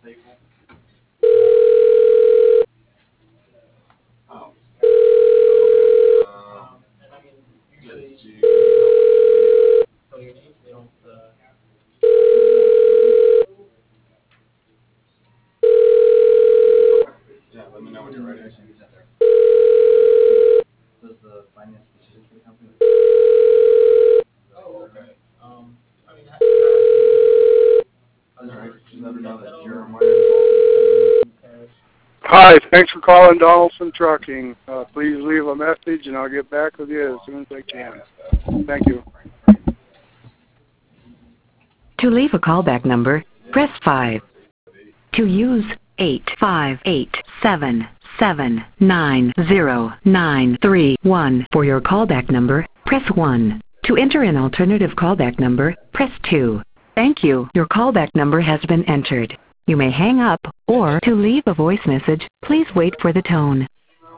Hi, thanks for calling Donaldson Trucking. Please leave a message and I'll get back with you as soon as I can. Thank you. To leave a callback number, press 5. To use 858-777-90931 for your callback number, press 1. To enter an alternative callback number, press 2. Thank you. Your callback number has been entered. You may hang up, or to leave a voice message, please wait for the tone.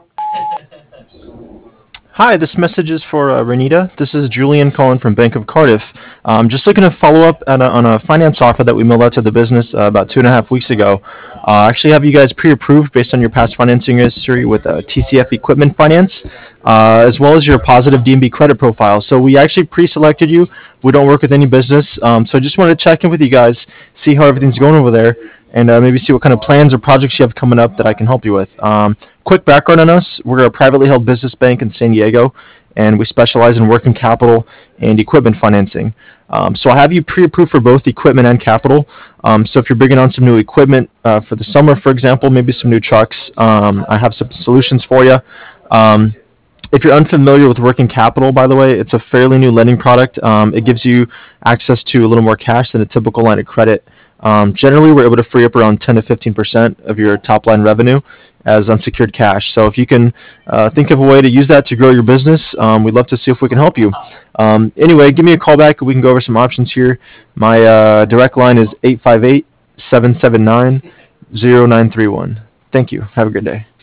Hi, this message is for Renita. This is Julian calling from Bank of Cardiff. Just looking to follow up on a finance offer that we mailed out to the business about 2.5 weeks ago. Actually have you guys pre-approved based on your past financing history with TCF Equipment Finance, as well as your positive DNB credit profile. So we actually pre-selected you. We don't work with any business, so I just wanted to check in with you guys, see how everything's going over there, and maybe see what kind of plans or projects you have coming up that I can help you with. Quick background on us. We're a privately held business bank in San Diego, and we specialize in working capital and equipment financing. So I have you pre-approved for both equipment and capital. So if you're bringing on some new equipment for the summer, for example, maybe some new trucks, I have some solutions for you. If you're unfamiliar with working capital, by the way, it's a fairly new lending product. It gives you access to a little more cash than a typical line of credit. Generally, we're able to free up around 10 to 15% of your top line revenue as unsecured cash. So if you can think of a way to use that to grow your business, we'd love to see if we can help you. Anyway, give me a call back and we can go over some options here. My direct line is 858-779-0931. Thank you. Have a good day.